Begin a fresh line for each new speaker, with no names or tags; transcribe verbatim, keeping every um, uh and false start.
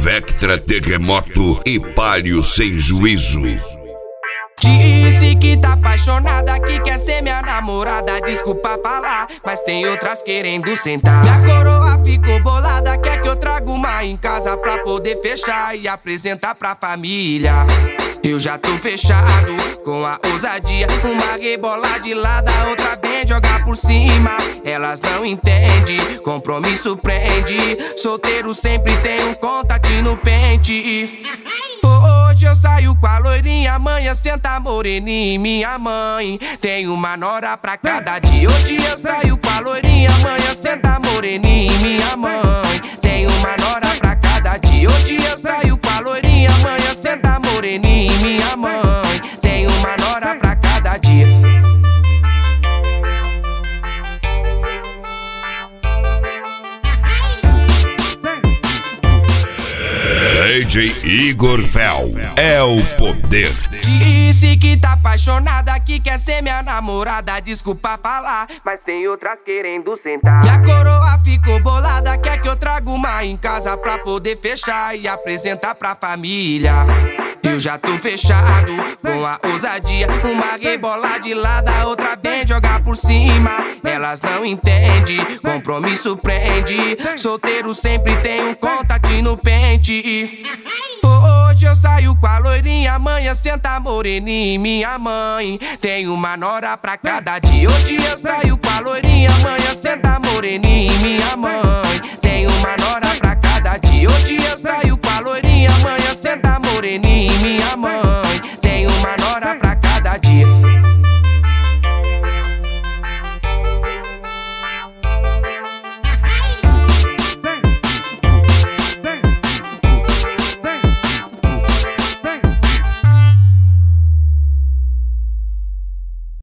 Vectra Terremoto e Palio Sem Juízo.
Disse que tá apaixonada, que quer ser minha namorada. Desculpa falar, mas tem outras querendo sentar. Minha coroa ficou bolada, quer que eu traga uma em casa pra poder fechar e apresentar pra família. Eu já tô fechado com a ousadia, uma rebola de lado, a outra vem jogar por cima. Elas não entendem, compromisso prende. Solteiro sempre tem um contatinho no pente. Hoje eu saio com a loirinha, amanhã senta moreninha, minha mãe. Tem uma nora pra cada dia. Hoje eu saio com a loirinha, amanhã senta moreninha, minha mãe. Tem uma nora pra cada dia. Hoje eu saio com a loirinha, amanhã senta moreninha, minha mãe. Tem uma nora pra cada dia.
D J Igor Fel é o poder.
Disse que tá apaixonada, que quer ser minha namorada. Desculpa falar, mas tem outras querendo sentar. Minha coroa ficou bolada, quer que eu traga uma em casa pra poder fechar e apresentar pra família. Eu já tô fechado com a ousadia, uma rebola de lado, a outra vem jogar por cima. Elas não entendem, compromisso prende. Solteiro sempre tem um contatinho no pente. Hoje eu saio com a loirinha, amanhã senta moreninha, minha mãe. Tem uma nora pra cada dia. Hoje eu saio com a loirinha, amanhã senta moreninha, minha mãe. Tem uma nora